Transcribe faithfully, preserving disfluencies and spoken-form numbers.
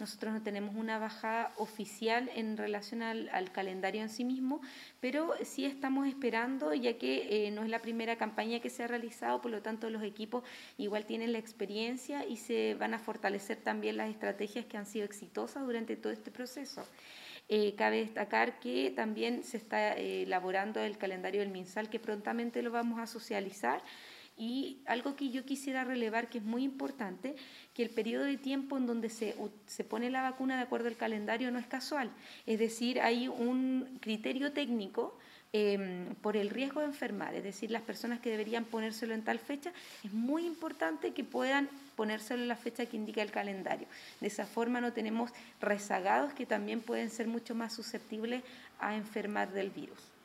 nosotros no tenemos una bajada oficial en relación al, al calendario en sí mismo, pero sí estamos esperando, ya que eh, no es la primera campaña que se ha realizado, por lo tanto los equipos igual tienen la experiencia y se van a fortalecer también las estrategias que han sido exitosas durante todo este proceso. Eh, cabe destacar que también se está eh, elaborando el calendario del MinSal, que prontamente lo vamos a socializar. Y algo que yo quisiera relevar, que es muy importante, que el periodo de tiempo en donde se, se pone la vacuna de acuerdo al calendario no es casual. Es decir, hay un criterio técnico eh, por el riesgo de enfermar, es decir, las personas que deberían ponérselo en tal fecha, es muy importante que puedan ponérselo en la fecha que indica el calendario. De esa forma no tenemos rezagados que también pueden ser mucho más susceptibles a enfermar del virus.